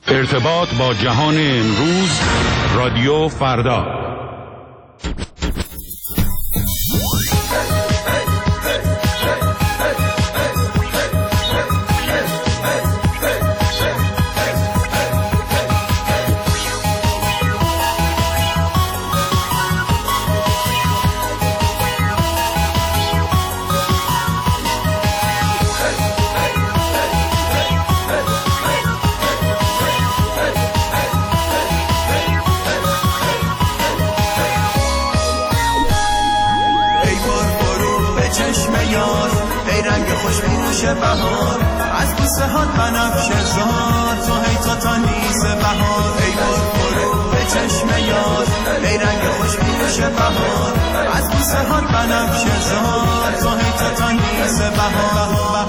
ارتباط با جهان امروز، رادیو فردا. بهار از بوسه هات بنفشه زار، تو هی تا نیس بهار. ای برو به چشم یار، ای رنگ خوش میشه بهار از بوسه هات بنفشه زار، تو هی تا نیس بهار.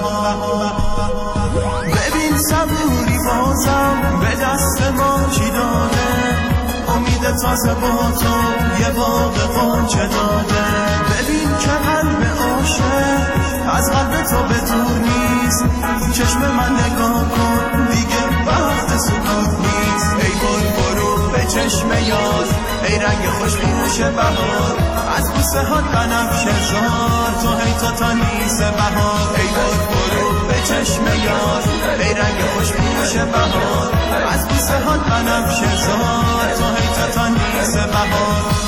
ببین صبوری بازم به دست ما چی داده، امید تازه با تو یه باغ غنچه داده. ببین که قلب عاشق از قلب تو به دور نیست، چشم من نگاه کن دیگه وقت سکوت نیست. ای برو به چشم یار، ای رنگ خوش میشه بهار از بوسه هات بنفشه زار، تو هی تا نیس بهار. ای برو به چشم یار، ای رنگ خوش میشه بهار از بوسه هات بنفشه زار، تو هی تا نیس بهار.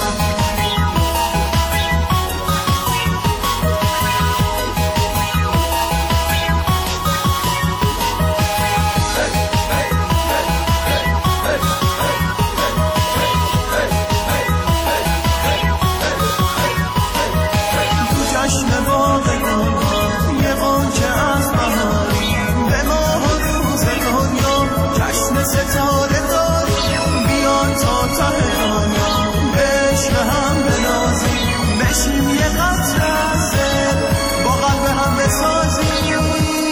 ستاره داریم بیان تا ته دنیا، بهش به هم بنازیم بشیم یه قطره از دل با قلب هم بسازیم.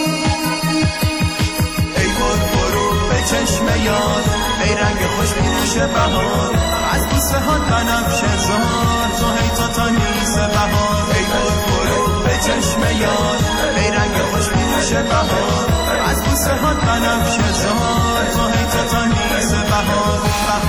ای برو به چشم یار، ای رنگ خوش میشه بهار از بوسه هات بنفشه زار، تو هی تا نیس بهار. ای برو به چشم یار، ای رنگ خوش میشه بهار از بوسه هات بنفشه زار، تو هی تا نیس بهار.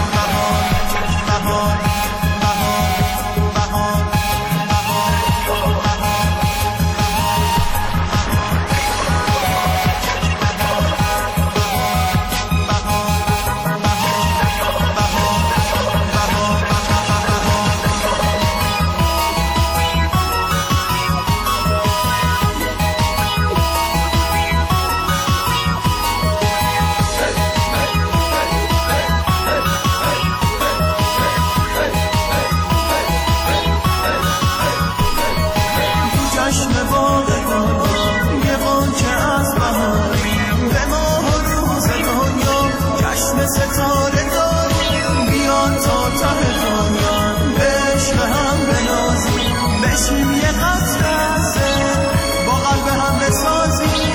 ستاره داریم بیان تا ته دنیا، بهش به هم بنازیم بشیم یه قطره از دل با قلب هم بسازیم.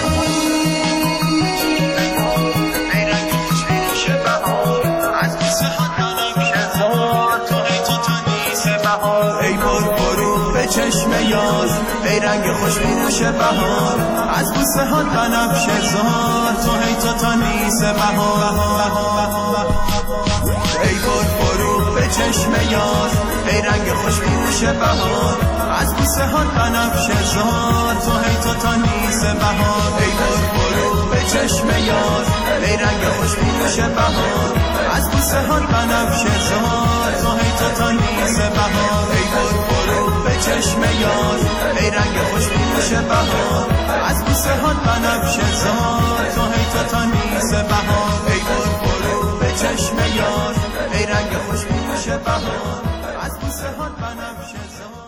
ای رنگ خوش میشه بهار از بوسه هات بنفشه زار، تو هی تا نیس بهار. ای برو به چشم یار، ای رنگ خوش میشه بهار از بوسه هات بنفشه زار، تو هی تا نیس بهار. ای برو به چشم یار، ای رنگ خوش میشه بهار از بوسه هات بنفشه زار، تو هی تا نیس بهار. ای برو به چشم یار، ای رنگ خوش میشه بهار از بوسه هات بنفشه زار، تو هی تا نیس بهار. ای برو به چشم یار، ای رنگ خوش میشه بهار از بوسه هات بنفشه زار، تو هی تا نیس بهار. ای برو به چشم یار، ای رنگ خوش میشه بهار از بوسه هات بنفشه زار.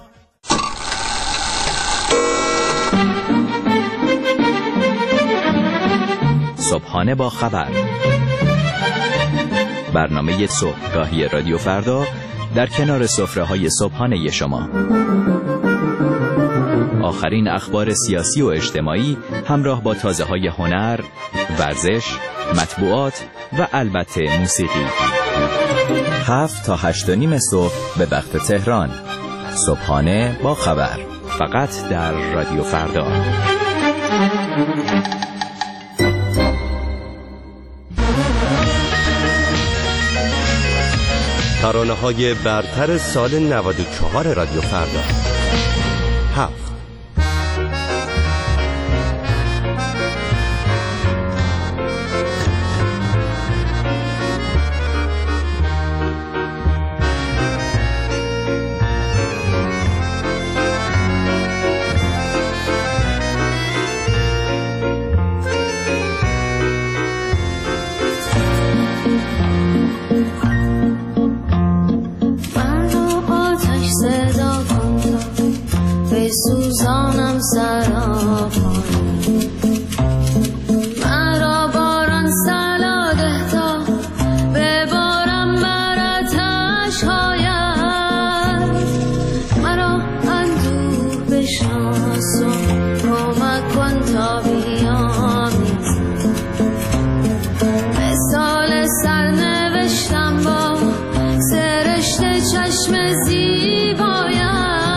صبحانه با خبر، برنامه صبحگاهی رادیو فردا در کنار سفره‌های صبحانه شما. آخرین اخبار سیاسی و اجتماعی همراه با تازه‌های هنر، ورزش، مطبوعات و البته موسیقی. 7 تا 8:30 صبح به وقت تهران. صبحانه با خبر، فقط در رادیو فردا. ترانه‌های برتر سال 94 رادیو فردا. 7. سوزانم سراپای مرا باران سلاده تا ببارم براتش هاید مرا اندوه بشناس و کمک کن تا بیامیزم مثال سرنوشتم با سرشت چشم زیبایم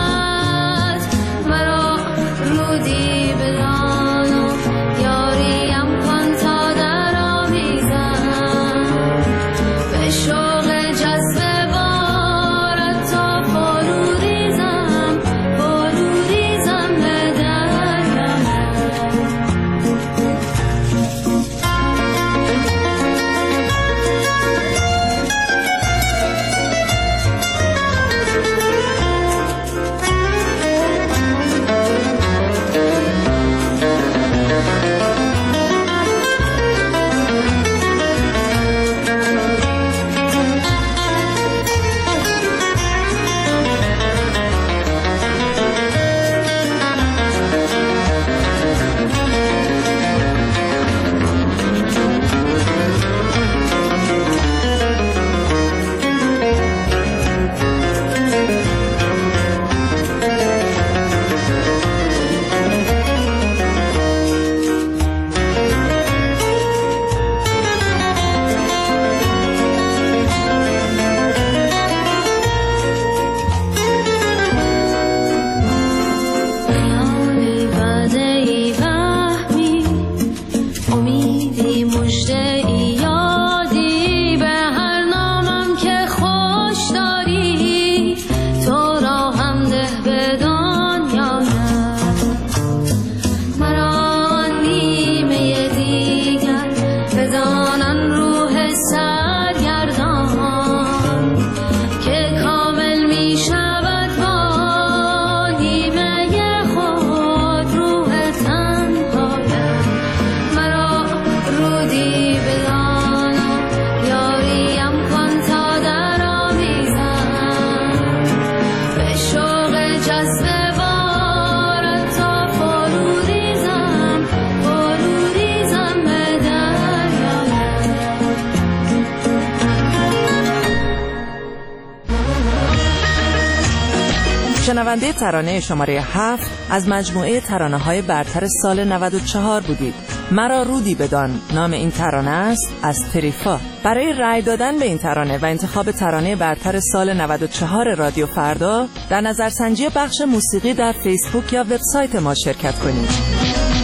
شنونده ترانه شماره 7 از مجموعه ترانه‌های برتر سال 94 بودید. مرا رودی بدان نام این ترانه است از تریفا. برای رأی دادن به این ترانه و انتخاب ترانه برتر سال 94 رادیو فردا در نظرسنجی بخش موسیقی در فیسبوک یا وبسایت ما شرکت کنید.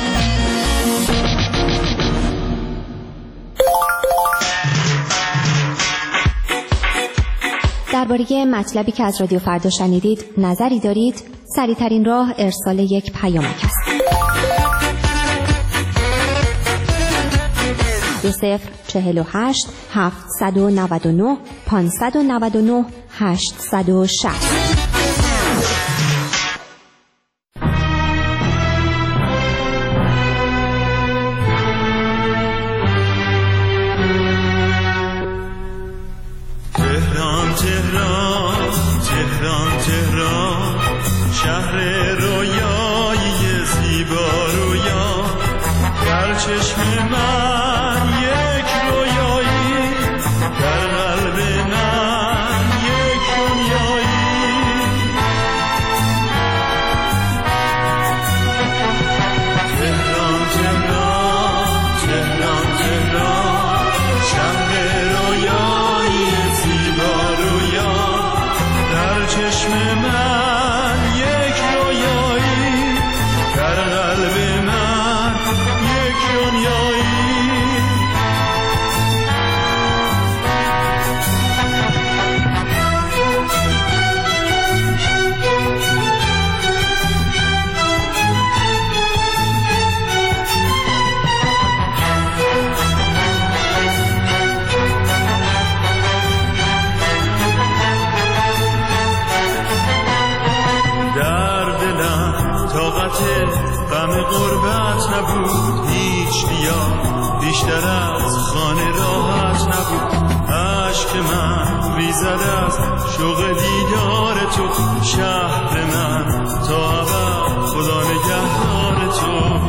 درباره مطلبی که از رادیو فردا شنیدید نظری دارید؟ سریع‌ترین راه ارسال یک پیامک است. 2048 799 599 860. تهران شهر رویایی زیبا رویا در چشم من یک رویایی در قلب من یک دنیایی در از خانه راحت نبود، عشق من ریزد از شوق دیدار تو. شهر من تا ابد خدا نگهدار تو.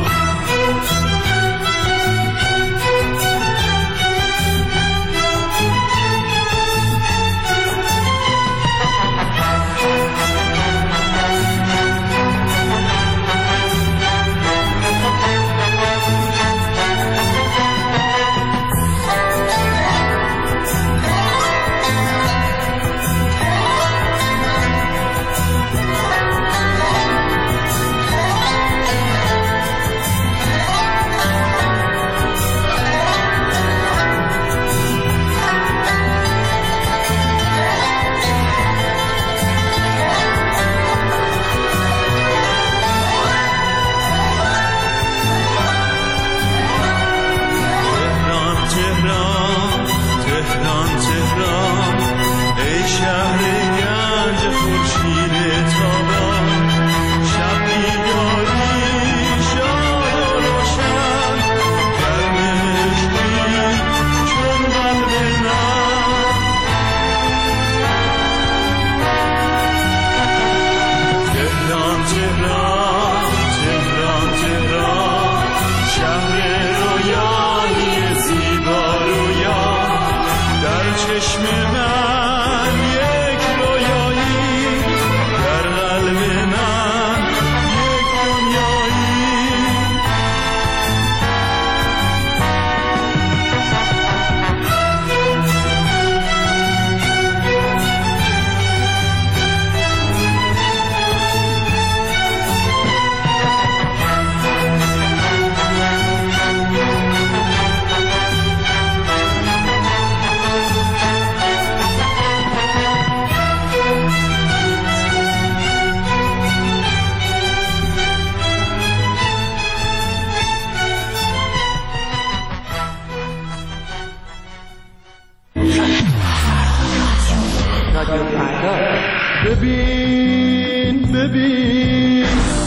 ببین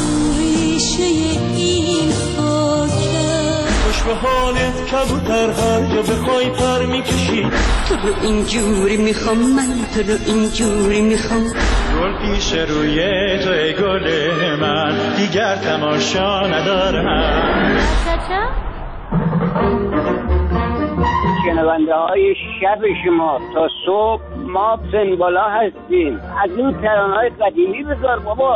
ریشه این خاکه خوش به حالت کبوتر هر جا بخوای پر میکشی تو رو اینجوری میخوام من تو رو اینجوری میخوام گل پیش روی تو ای گل من دیگر تماشا ندارم شنونده های شب شما تا صبح ما سنبالا هستیم از اون ترانه های قدیمی بذار بابا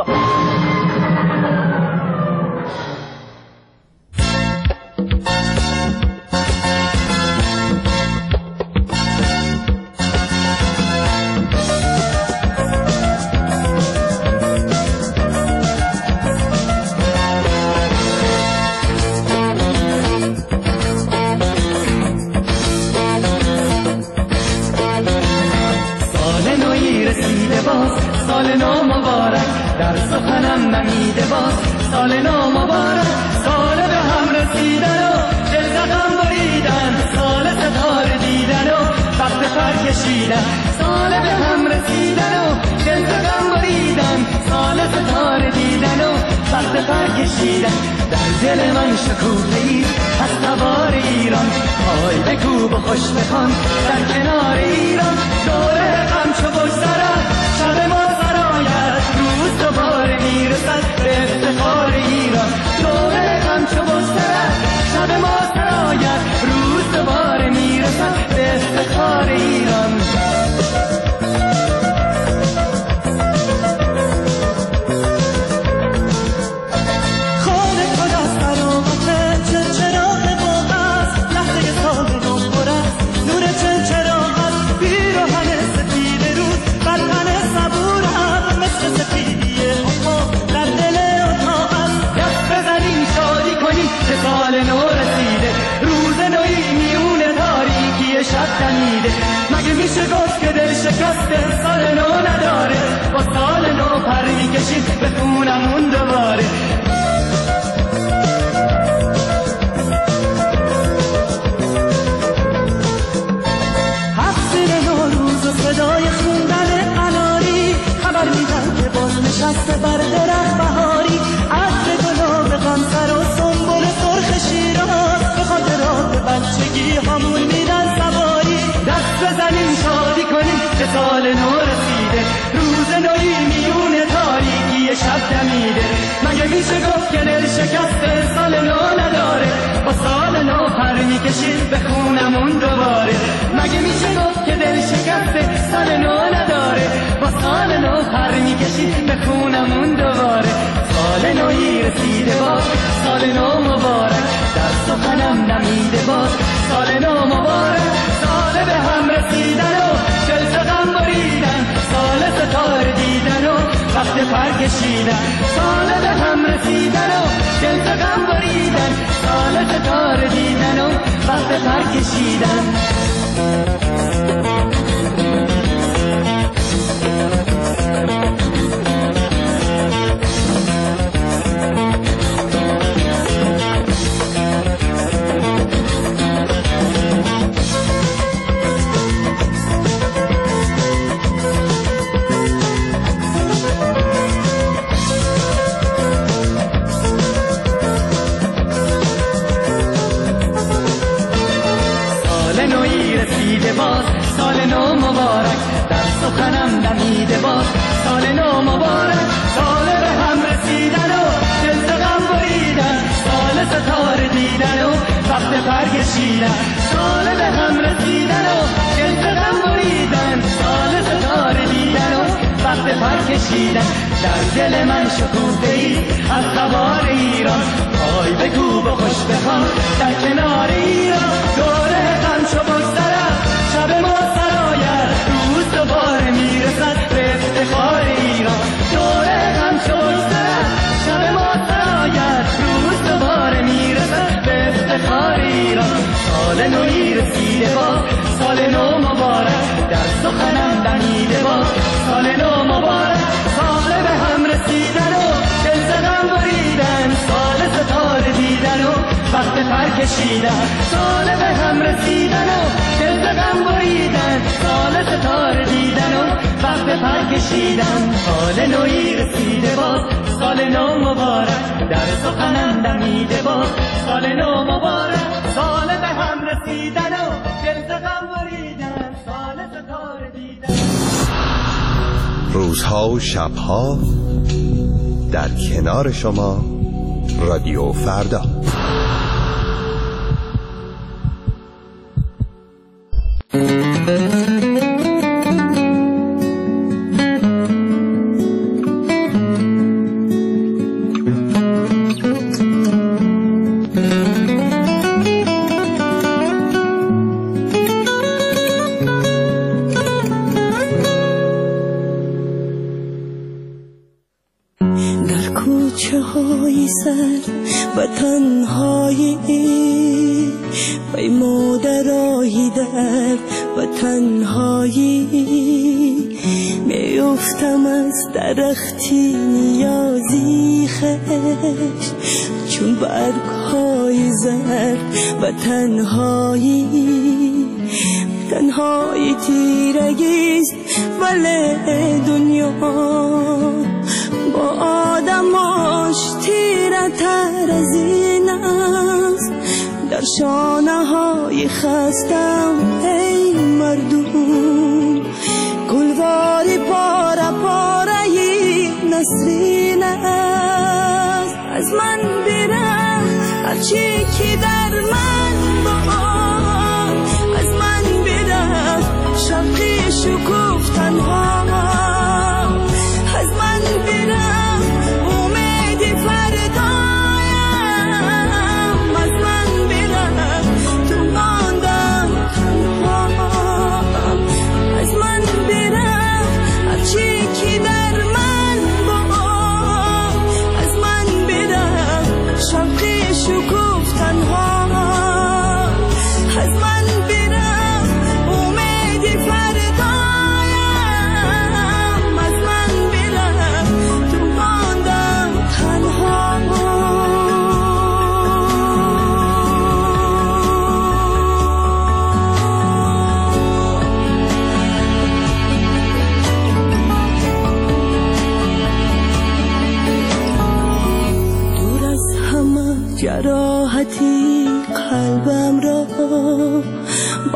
سال نو مبارک در سخنم نمیده باز سال نو مبارک سال به هم رسیدن و دل زدم بریدن سال ستاره دیدن و وقت پر کشیدن سال به هم رسیدن و دل زدم بریدن سال ستاره دیدن و وقت پر کشیدن در دل من شکوفه‌ای از سوار ایران پای بکوب و خوش بخوان در کنار ایران دوره غم چو بگذرد شب ما سرایت روز دوباره میرسد به افتخار ایران دوره غم چو بگذرد شب ما سرایت روز دوباره میرسد به افتخار ایران مگه میشه گفت که دل شکسته سال نو نداره با سال نو پر میکشیم به خونمون دوباره هفتیر نوروز و صدای خوندن اناری خبر میدن که باز نشسته بر درخت بهاری عطر گلاب غمسر و سنبل سرخ شیراز به خاطرات بچگی همون میدن سواری، دست بزنیم شادی کنیم که سال نو رسیده، روز نوی میون تاریکی شب دمیده. مگه میشه گفت که دل شکسته سال نو نداره، با سال نو پر میکشید به خونمون دوباره. مگه میشه گفت که دل شکسته سال نو نداره، با سال نو پر میکشید به خونمون دوباره. سال نوی رسیده باز، سال نو مبارک، در سخنم نمیده باز، سال نو مبارک. سال به هم رسیدن و دل غم بریدن، سال ستاره دیدن و وقت پر کشیدن. سال به هم رسیدن و دل غم بریدن، سال ستاره دیدن و وقت پر کشیدن. سال نو مبارک، در سخنم دمیده باز، سال نو مبارک. سال به هم رسیدن و دل غم بریدن، سال ستاره دیدن و وقت پر کشیدن. سال به هم رسیدن و دل غم بریدن، سال ستاره دیدن و وقت پر کشیدن. در دل من شکوفه‌ای از خبار ایران، پای بکوب و خوش بخوان در کنار ایران. دوره غم چو بگذرد شب ما سرایت، روز دوباره میرسد به افتخار ایران. دوره غم چو بگذرد شب ما سرایت، روز دوباره میرسد به افتخار ایران. سال نوی رسیده باز، سال نو مبارک، در سخنم دمیده باز، سال نو مبارک. سال به هم رسیدن و دل غم بریدن، سال ستاره دیدن و وقت پر کشیدن. سال به هم رسیدن و دل غم بریدن، سال ستاره دیدن و وقت پر کشیدن. سال نوی رسیده باز، سال نو مبارک، در سخنم دمیده باز، سال نو مبارک. سال به هم رسیدن و دل غم بریدن، سال ستاره دیدن. روزها و شبها در کنار شما، رادیو فردا. و تنهایی پیمودرایی در و تنهایی میفتم از درختی نیازی خش، چون برگ‌های زرد و تنهایی تیرگیست ولی دنیا با آدماش تیره تر از این است. در شانه های خستم ای مردم، گلواری پاره پاره نسرین است. از من برم هرچی که در من با، از من برم شوقی شکوف تنها، از من برم امید فردایم، از من برم تو ماندم تنها، از من برم هرچی که در من با، از من برم شوقی شکوف تنها.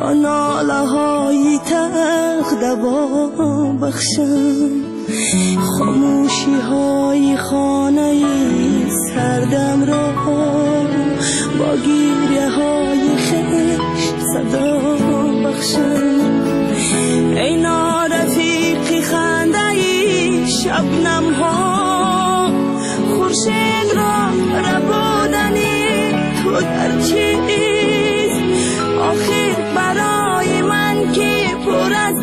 تا ناله های تق دوا بخشم خاموشی های خانه سردم را با گیره های خشت صدا بخشم ای نارفیقی خنده ای شبنم ها خورشید را ربودنی تو در چیز آخر برای من که پر از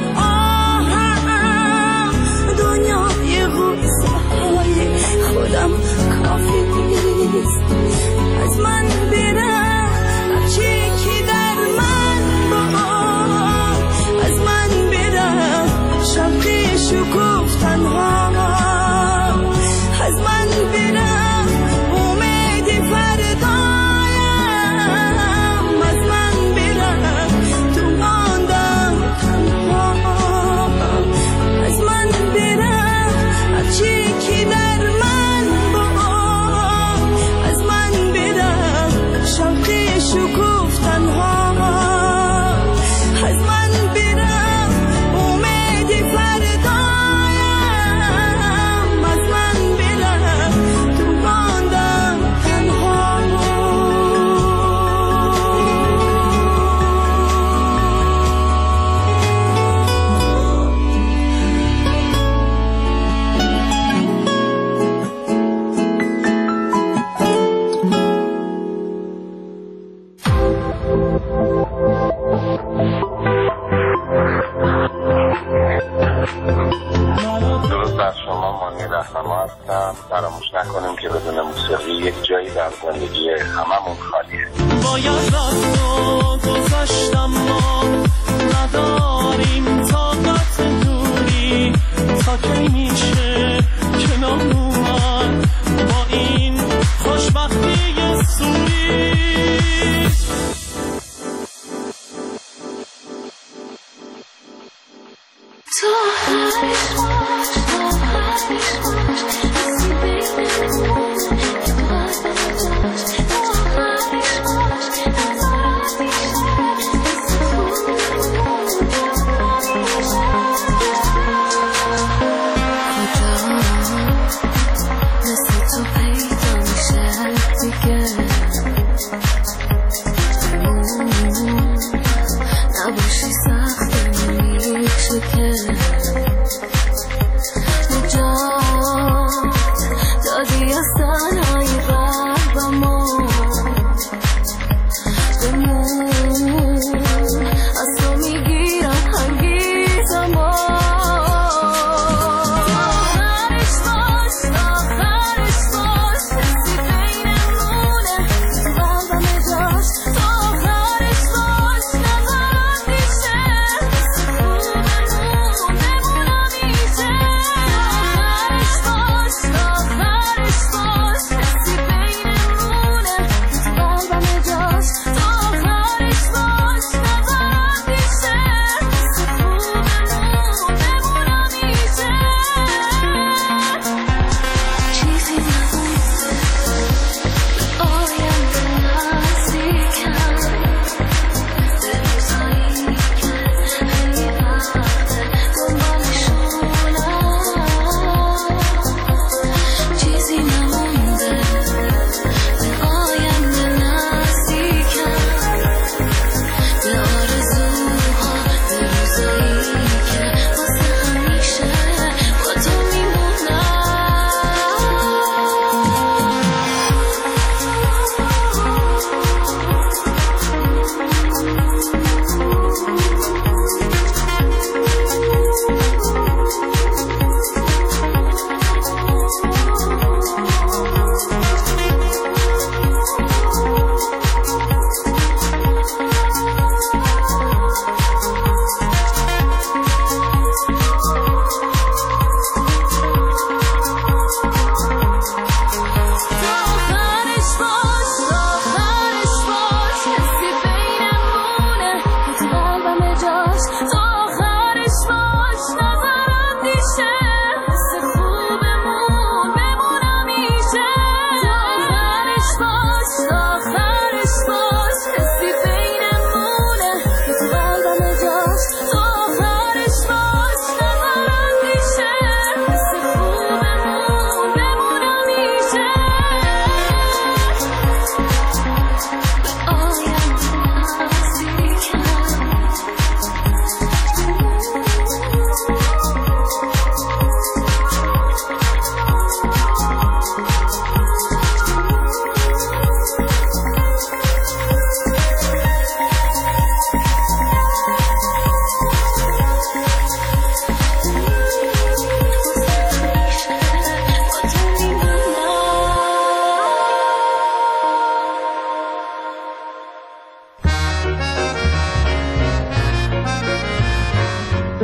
آهم دنیای غصه های خودم کافی نیست از من برم هرچی که در من با از من برم شوقی شکوفتن ها از من برم امید فردایم از من برم تو ماندم تنها از من برم هرچی که در من با از من برم شوقی شکوفتن ها از من برم امید فردایم از من برم تو ماندم تنها درود بر شما، مانی رهنما هستم. فراموش نکنیم که بدون موسیقی یک جایی در زندگی هممون خالیه. باید رفت و گذشتم ما نداریم طاقت دوری تا کی میشه کنار اومد با این خوشبختی سوری نباشی سخت نمیشه که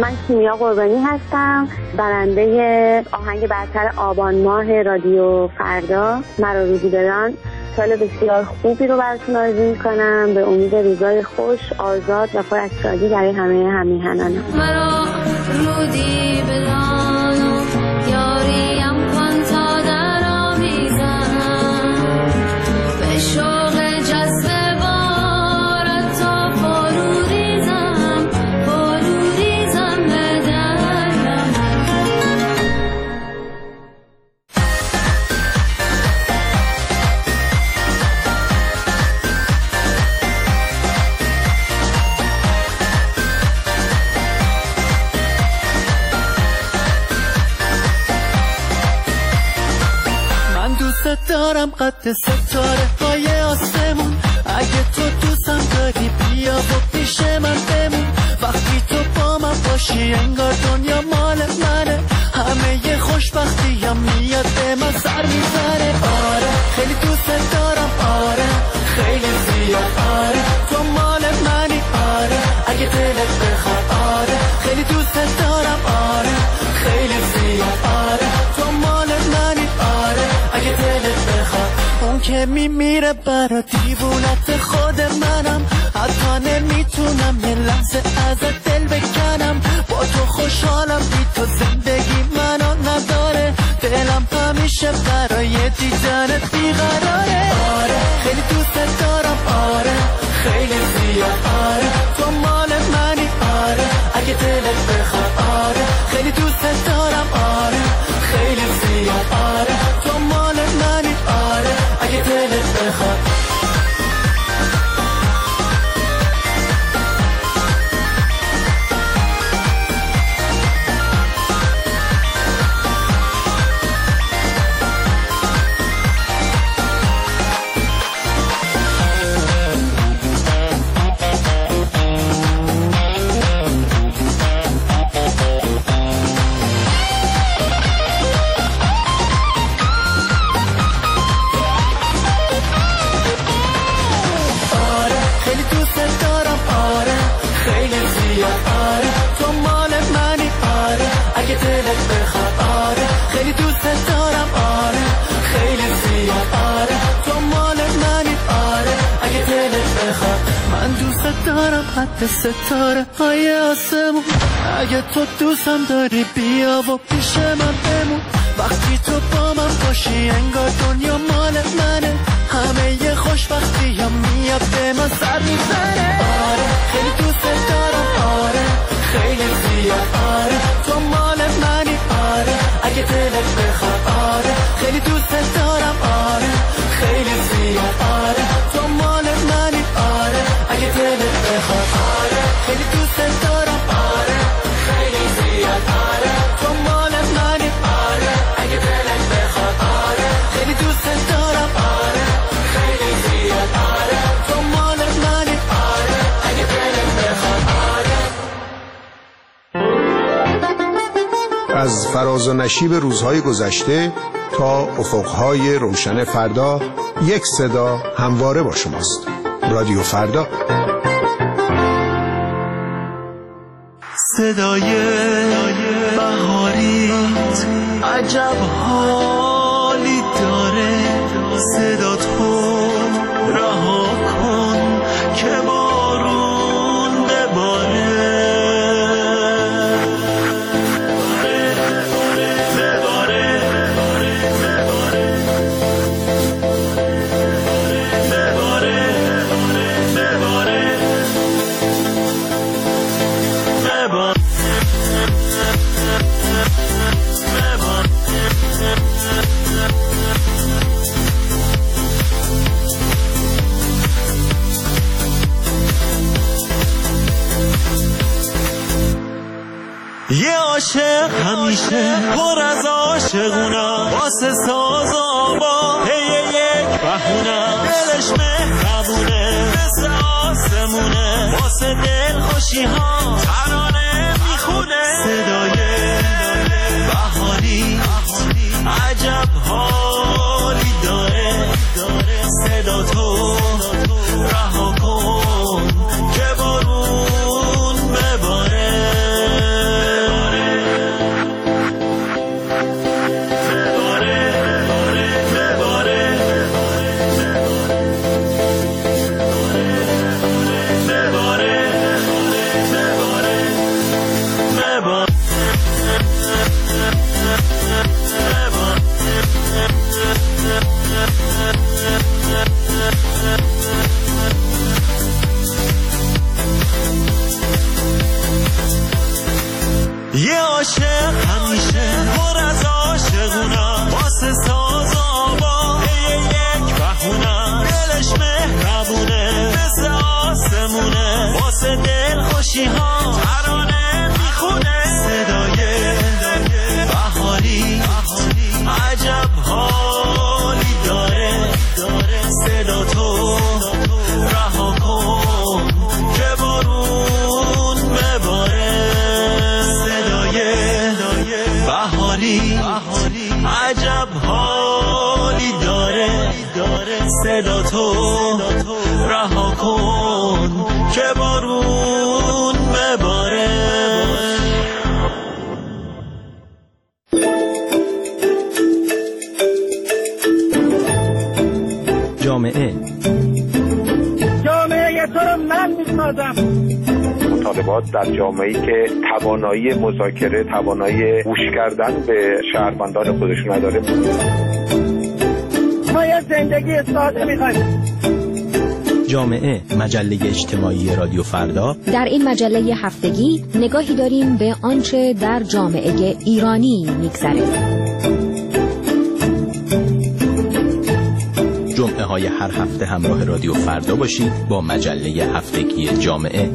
من کیمیا قربانی هستم، برنده آهنگ برتر آبان ماه رادیو فردا مرا رودی بدان. سال بسیار خوبی رو براتون آرزو می‌کنم، به امید روزای خوش، آزاد و پر از شادی برای همه همیهنانم. مرا رودی بدان یاریم کن تا در آمیزم، به شوق جذب بارت تا فروریزم به درم. دارم قد ستاره های آسمون، اگه تو دوستم داری بیا و پیش من بمون. وقتی تو با من باشی انگار دنیا مال منه، همه خوشبختی هم میاد به من سر میزنه. آره خیلی دوست دارم، آره خیلی زیاد، آره تو مال منی، آره اگه دلت بخواد، آره خیلی دوست دارم، آره خیلی زیاد، آره تو مال منی، آره اگه دلت بخواد. اون که میمیره برا دیوونت خود منم، حتی نمیتونم یه لحظه ازت دل بکنم. با تو خوشحالم، بی تو زندگی منو نداره، دلم همیشه برای دیدنت بیقراره. آره خیلی دوست دارم، آره خیلی زیاد، آره تو مال منی، آره اگه دلت بخواد، آره خیلی دوست دارم، آره خیلی زیاد، آره تو مال منی، آره اگه دلت بخواد. آره تو مال منی، آره اگه دلت بخواد، آره خیلی دوست دارم، آره خیلی زیاد، آره تو مال منی، آره اگه دلت بخواد. من دوست دارم حتی ستاره های آسمون، اگه تو دوستم داری بیا و پیش من بمون. وقتی تو با من باشی انگار دنیا مال منه، همه خوشبختی هم میاد به من سر میزنه. آره خیلی دوست دارم، آره خیلی زیاد، آره تو مال منی، آره اگه دلت بخواد، آره خیلی دوست دارم، آره خیلی زیاد، آره تو مال منی، آره اگه دلت بخواد، آره خیلی دوست دارم، آره خیلی زیاد، آره تو مال منی، آره اگه دلت بخواد، آره خیلی دوست دارم، آره خیلی زیاد، آره تو مال منی، آره اگه دلت بخواد، آره. از فراز و نشیب روزهای گذشته تا افقهای روشن فردا، یک صدا همواره با شماست. رادیو فردا. صدای بهاریت عجب حالی داره، صدا تو رها کن که بارون بباره. یه عاشق همیشه پر از عاشقونم، واسه ساز و آوا یک بهونم. دلش مهربونه مثل آسمونه، واسه دل خوشی ها ترانه میخونه. صدای بهاری عجب حالی داره، صدا تو رها کن که بارون بباره. یه عاشق همیشه پر از عاشقونم، واسه ساز آبا یک بهونم، دلش مهربونه مثل آسمونه، واسه دل خوشی ها ترانه میخونه، صدای بهاری عجب حالی داره، صدا تو رها کن که بارون بباره، صدای بهاری عجب حالی داره، صدا تو رها کن که بارون بباره. جامعه تو رو من میسازم. مطالبات در جامعه‌ای که توانایی مذاکره، توانایی گوش کردن به شهروندان خودشون نداره. ما یه زندگی ساده میخوایم. جامعه، مجله اجتماعی رادیو فردا. در این مجله هفتگی نگاهی داریم به آنچه در جامعه ایرانی میگذره. جمعه های هر هفته همراه رادیو فردا باشید با مجله هفتگی جامعه.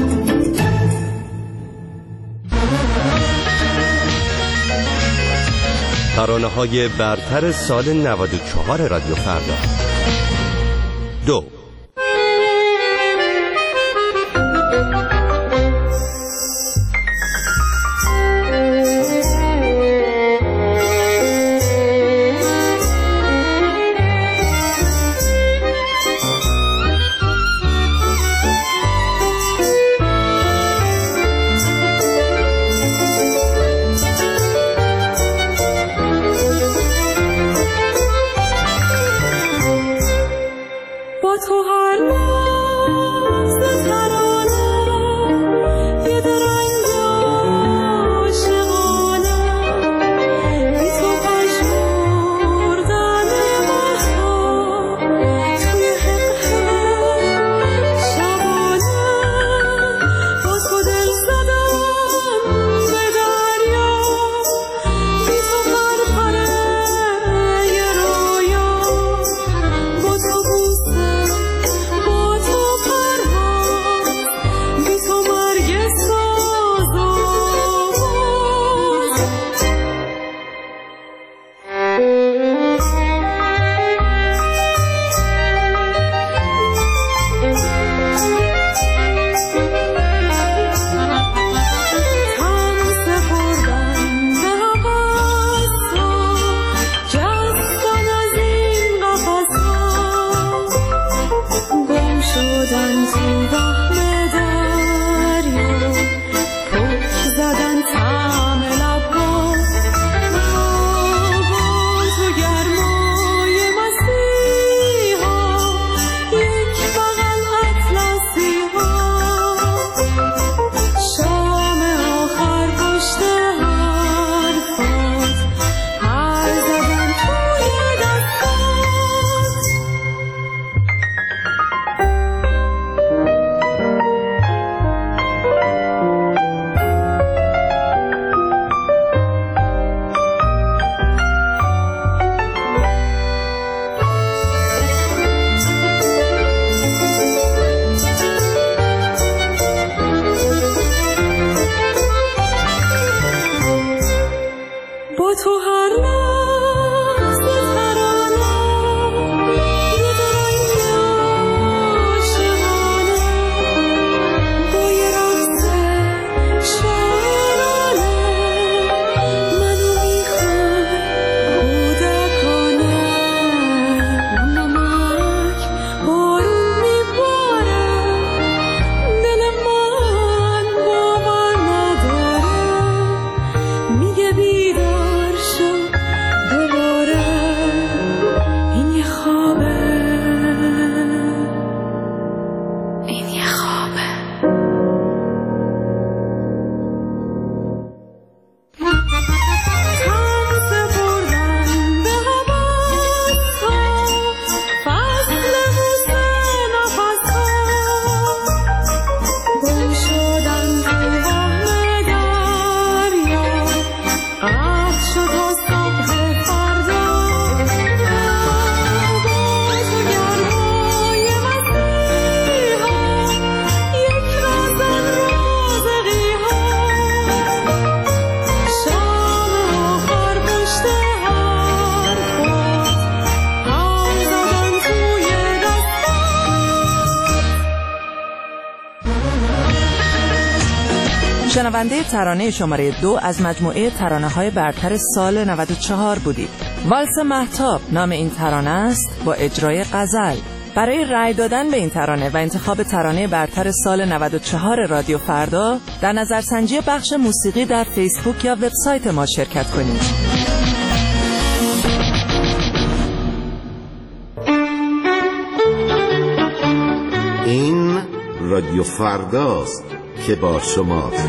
ترانه‌های برتر سال 94 رادیو فردا. 2. با تو شنونده ترانه شماره 2 از مجموعه ترانه‌های برتر سال 94 بودید. والس مهتاب نام این ترانه است با اجرای غزل. برای رأی دادن به این ترانه و انتخاب ترانه برتر سال 94 رادیو فردا در نظرسنجی بخش موسیقی در فیسبوک یا وبسایت ما شرکت کنید. این رادیو فرداست که با شماست.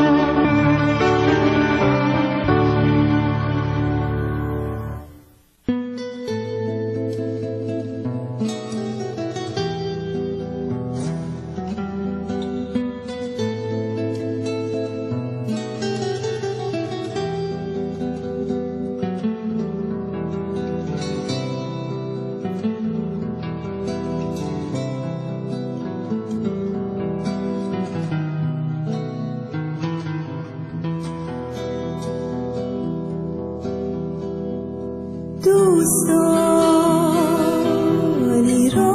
دوستان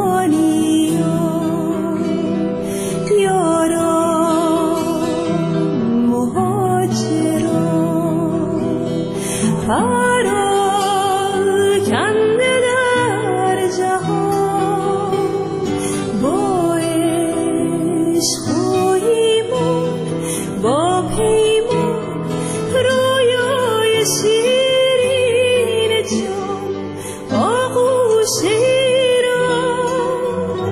ایرانیان یاران مهاجران پراکنده در جهان با عشق و ایمان با پیمان رویای شیرین جان آغوش ایران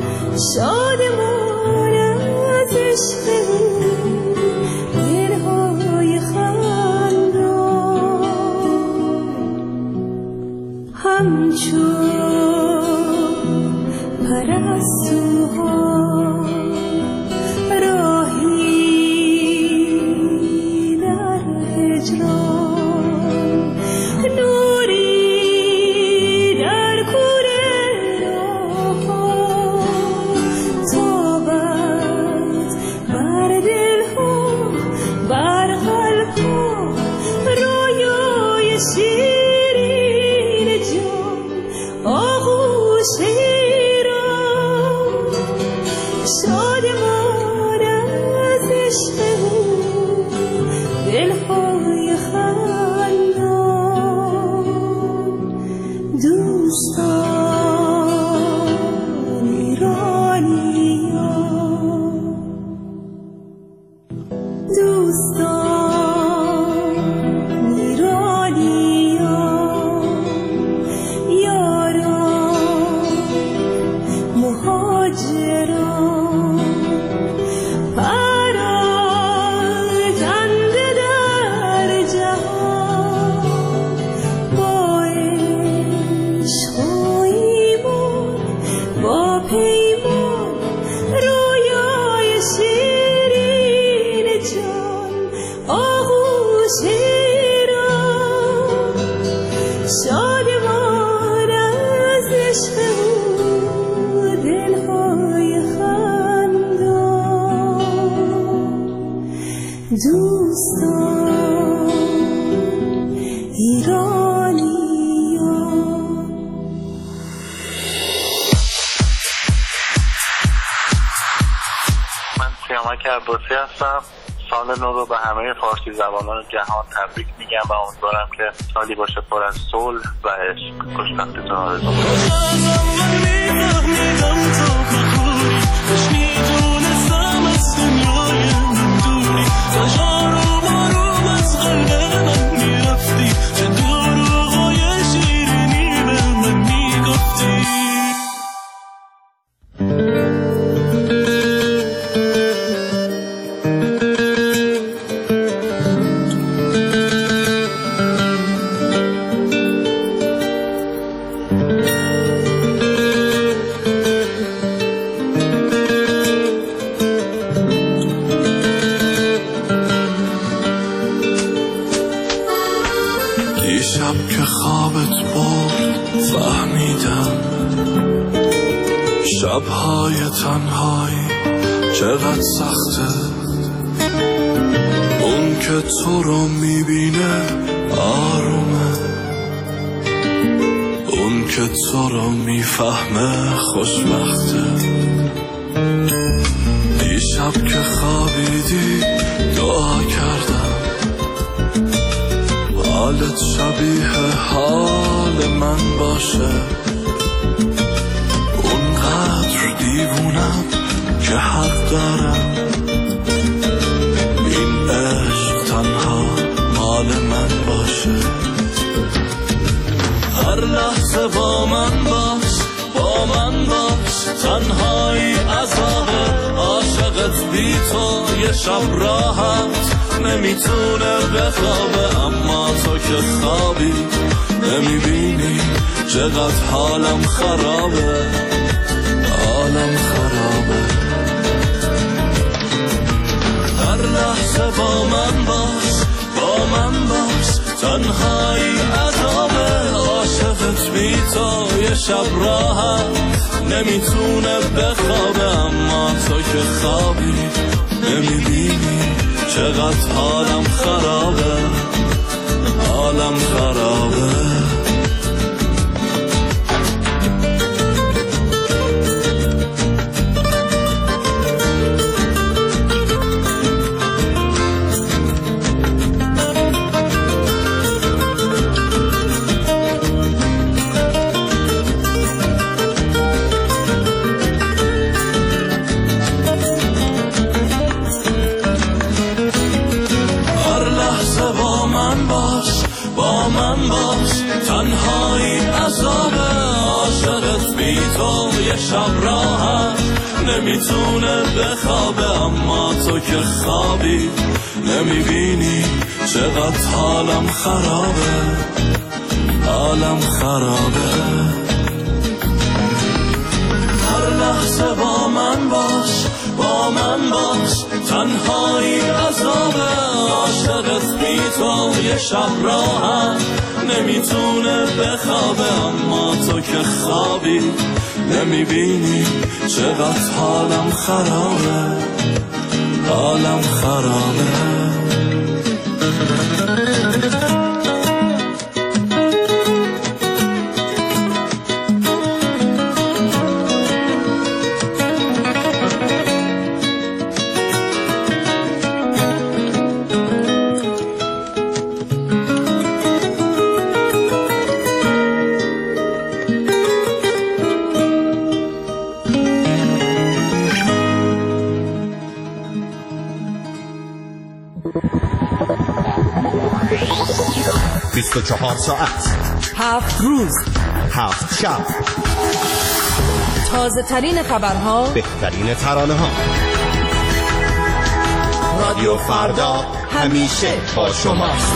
شادمان از عشق دلهای خندان همچون پرستوها راهی در هجران نوری در کوره راهها تابد بر دلها بر قلبها رویای شیرین جان آغوش ایران شادمان از عشق دلهای خندان دوستان ایرانیان دوستان ایرانیان یاران مهاجران پراکنده در جهان با عشق و ایمان با پیمان رویای شیرین جان آغوش ایران شادمان از عشق دلهای خندان دوستان ایرانیان من سیامک عباسی هستم. سال نو رو به همه فارسی زبانان جهان تبریک میگم و امیدوارم که سالی باشه پر از صلح و عشق. خوشبختیتون آرزو دیشب که خوابت برد فهمیدم شبهای تنهایی چقدر سخته. اون که تو رو میبینه آرومه، اون که تو رو میفهمه خوشبخته. دیشب که خوابیدی حالت شبیه حال من باشه، اونقدر دیوونم که حق دارم این عشق تنها مال من باشه. هر لحظه با من باش، با من باش، تنهایی عذابه، عاشقت بی تو یه شب راحت نمیتونه بخوابه، اما تو که خوابی نمیبینی چقدر حالم خرابه، حالم خرابه. هر لحظه با من باش، با من باش، تنهایی عذابه، عاشقت بی تو یه شب راحت نمیتونه بخوابه، اما تو که خوابی نمیبینی چقدر حالم خرابه، حالم خرابه. تنهایی عذابه، عاشقت بی تو یه شب راحت نمیتونه بخوابه، اما تو که خوابی نمیبینی چقدر حالم خرابه، حالم خرابه. هر لحظه با من باش، با من باش، تنهایی عذابه، عاشقت بی تو یه شب راحت نمیتونه بخوابه، اما تو که خوابی نمیبینی چقدر حالم خرابه، حالم خرابه. بیست و 24 ساعت، 7 روز، 7 شب، تازه ترین خبرها، بهترین ترانه ها. رادیو فردا همیشه با شماست.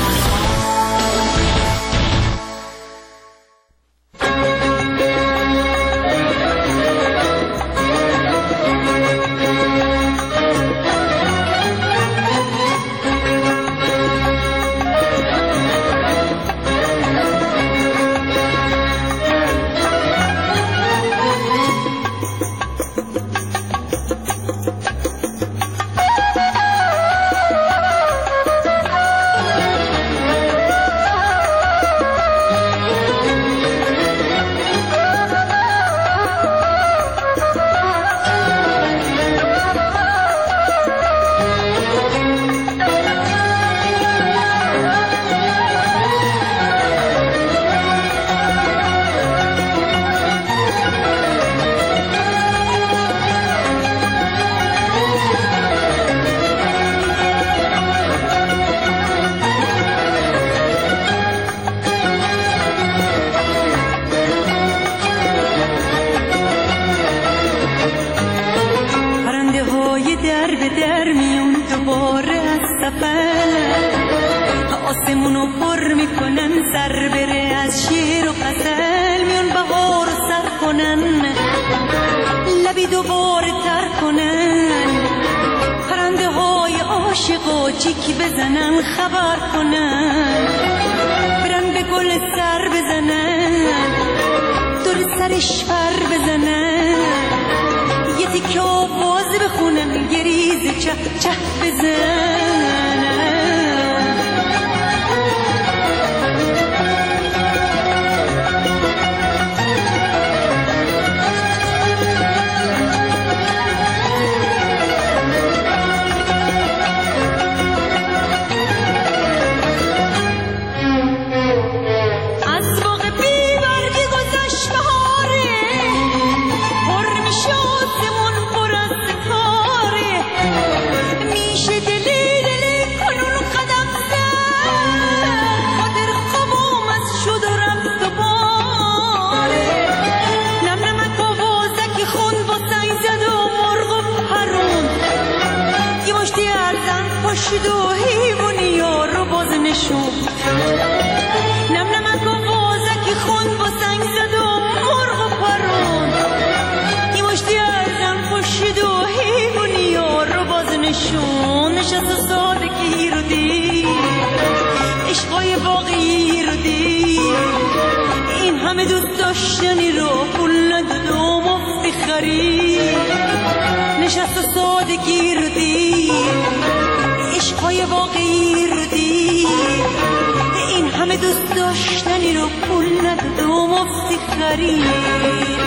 ارزن پاشید و حیوانی ها رو باز نشون نم نمک و وازکی خوند با سنگ زد و مرغ و پرون این مشتی ارزن پاشید و حیوانی ها رو باز نشون نشست و سادگی رو دید عشقای واقعی رو دید این همه دوست داشتنی رو پول نداد و مفتی خرید نشست و سادگی رو دید عشقای واقعی رو دید این همه دوست داشتنی رو پول نداد و مفتی خرید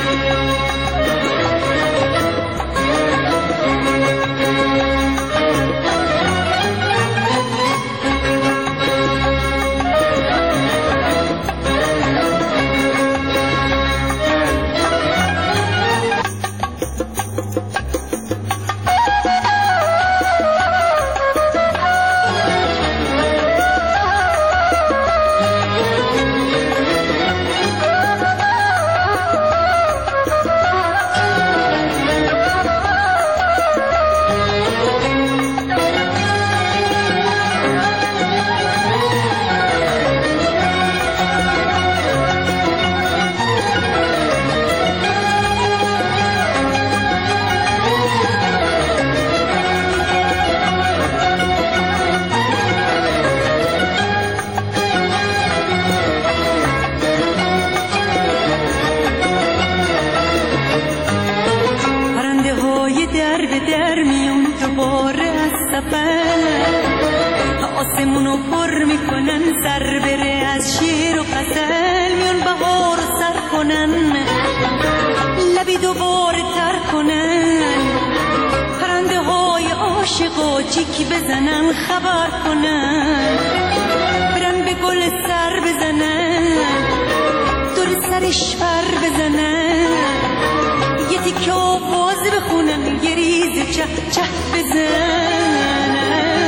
آسمونو پر میکنن سر بره از شعر و غزل میون بهار رو سر کنن لبی دوباره تر کنن پرنده های عاشق و جیک بزنن خبر کنن برن به گل سر بزنن دور سرش پر بزنن یه تیکه آواز بخونن یه ریز چه چه بزنن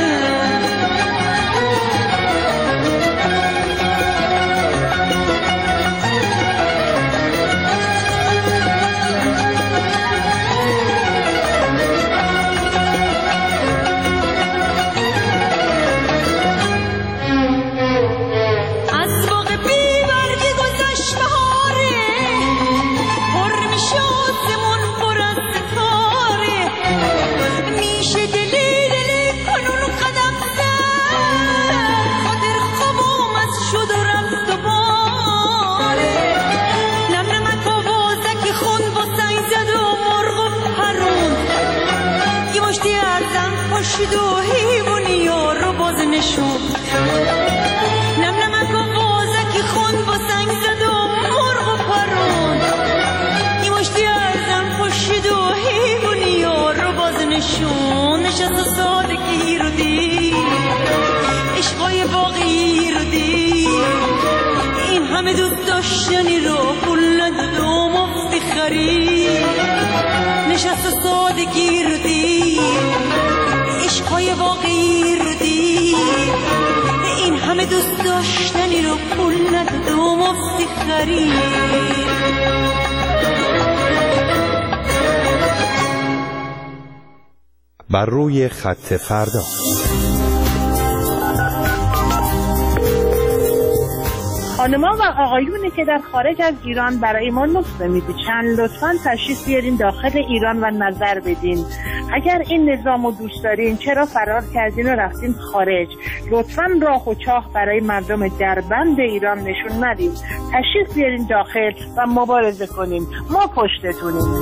پاشید و حیوانی ها رو باز نشون نم نمک و وازکی خوند با سنگ زد و مرغ و پرون این مشتی ارزن پاشید و حیوانی ها رو باز نشون نشست و سادگی رو دید عشقای واقعی رو دید این همه دوست داشتنی رو پول نداد و مفتی خرید نشست و سادگی رو دید عشقای واقعی رو دید این همه دوست داشتنی رو پول نداد و مفتی خرید بر روی خط فردا خانما و آقایونی که در خارج از ایران برای ما نسخه می‌پیچن لطفاً تشریف بیارین داخل ایران و نظر بدین. اگر این نظام رو دوست دارین چرا فرار کردین و رفتین خارج؟ لطفاً راه و چاه برای مردم دربند ایران نشون ندین. تشریف بیارین داخل و مبارزه کنیم. ما پشتتونیم.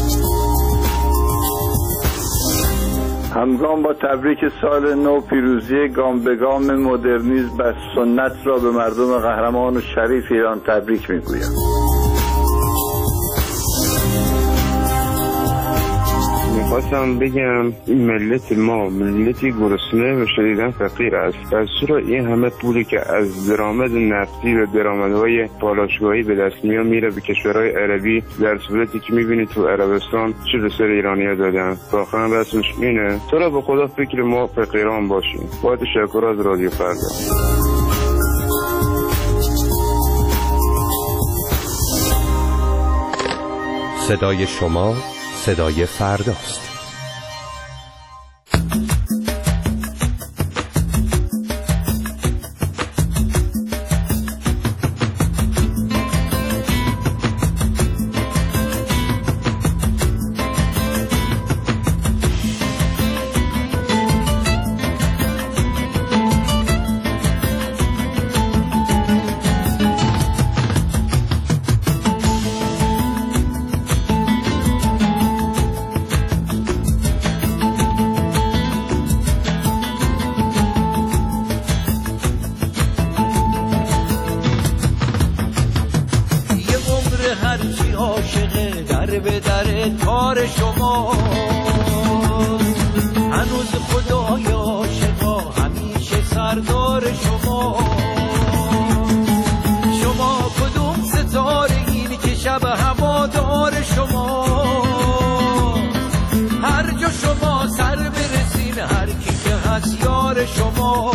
همگام با تبریک سال نو پیروزی گام به گام مدرنیسم و سنت را به مردم قهرمان و شریف ایران تبریک میگویم. میخواستم بگم این ملت ما ملتی گرسنه و شدیداً فقیر است. پس چرا این همه پولی که از درآمد نفتی و درآمدهای پالایشگاهی به دست میره به کشورهای عربی در صورتی که میبینید تو عربستان چه به سر ایرانی‌ها دادن؟ واقعا رسمش اینه. چرا به خدا فکر ما فقیران باشیم؟ با تشکر از رادیو فردا. صدای شما صدای فرداست. کار شما. هنوز خدای عاشقا همیشه سردار شما. شما کدوم ستاره این که شب هوادار شما. هر جا شما سر برسین هر کی که هست یار شما.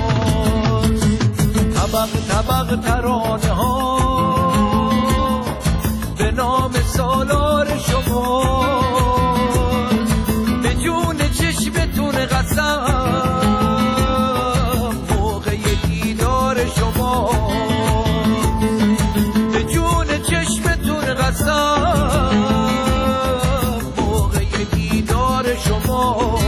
طبق طبق ترانه ها به نام سالار شما. به جون چشمتون قسم موقع دیدار شما. به جون چشمتون قسم موقع دیدار شما.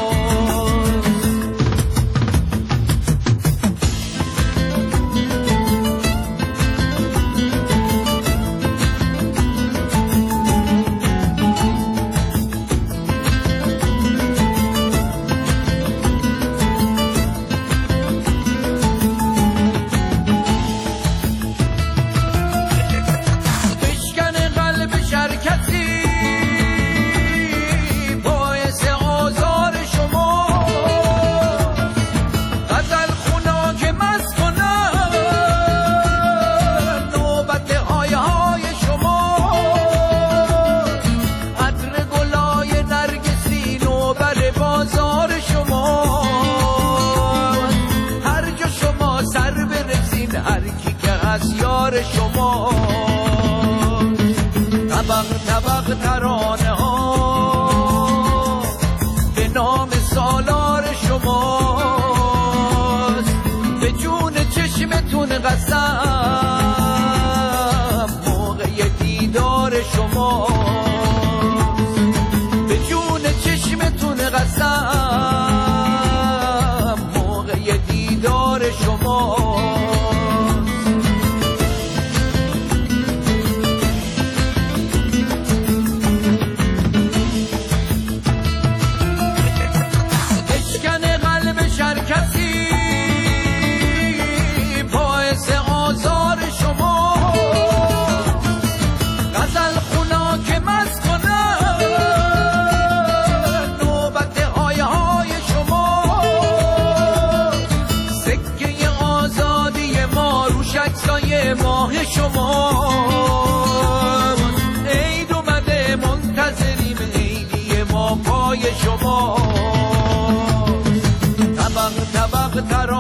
شما طبق طبق ترانه ها به نام سالار شما. به جون چشمتون قسم موقع دیدار شما. به جون چشمتون قسم موقع دیدار شما. ماه شما عید اومده منتظریم عیدی ما پای شما. طبق طبق